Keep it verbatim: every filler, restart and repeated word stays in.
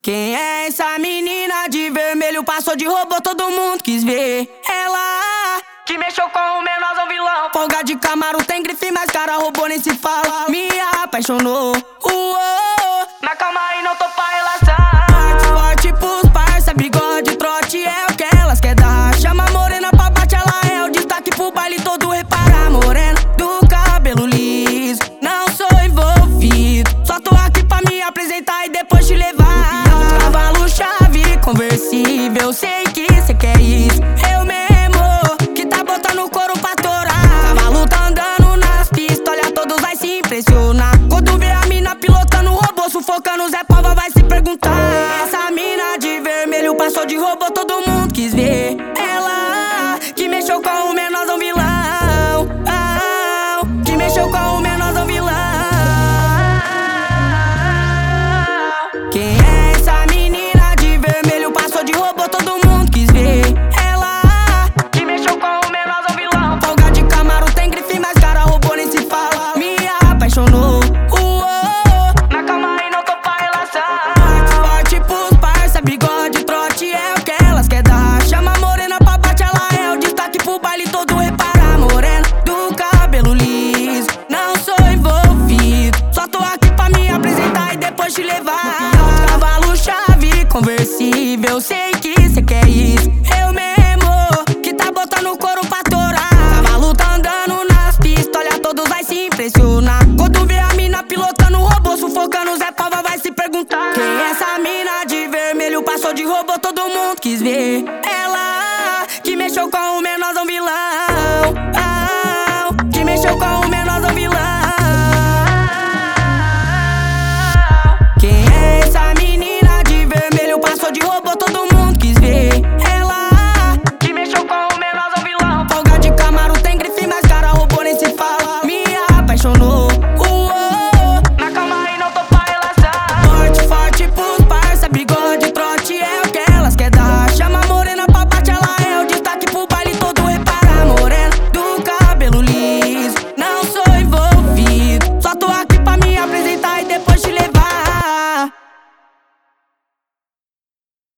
Quem é essa menina de vermelho? Passou de robô, todo mundo quis ver. Ela que mexeu com o menorzão vilão. Folga de Camaro, tem grife, mas cara robô nem se fala. Me apaixonou, uou. Mas calma aí, não tô pra relação. Forte, forte pros parça, bigode, trote é o que elas quer dar. Chama a morena pra bate, ela é o destaque pro baile todo. Repara a morena do cabelo liso. Não sou envolvido, só tô aqui pra me apresentar e depois te levar. Cavalo chave conversível, sei que cê quer isso. Eu mesmo que tá botando o couro pra torar. Cavalo tá andando nas pistas, olha, todos vai se impressionar. Quando vê a mina pilotando o robô, sufocando, Zé Pava vai se perguntar. Essa mina de vermelho passou de robô, todo mundo quis ver. Ela que mexeu com o menorzão vilão. Ah, que mexeu com o menorzão vilão. Quem é essa menina de vermelho? Passou de robô, todo mundo quis ver. Ela que mexeu com o menorzão vilão. Folga de Camaro, tem grife, mas cara robô nem se fala. Me apaixonou, uou. Mas calma aí, não tô pra relação. Forte, forte pros parça, bigode, trote é o que elas quer dar. Chama a morena pra bate, ela é o destaque pro baile todo. Repara a morena do cabelo liso. Não sou envolvido, só tô aqui pra me apresentar e depois te levar. Cavalo chave conversível, sei que cê quer isso. Eu mesmo que tá botando o couro pra torar. Cavalo tá andando nas pistas, olha, todos vai se impressionar. Quando vê a mina pilotando o robô, sufocando, Zé Pava vai se perguntar. Quem é essa mina de vermelho? Passou de robô, todo mundo quis ver. Ela que mexeu com o menorzão vilão. Ah, que mexeu com o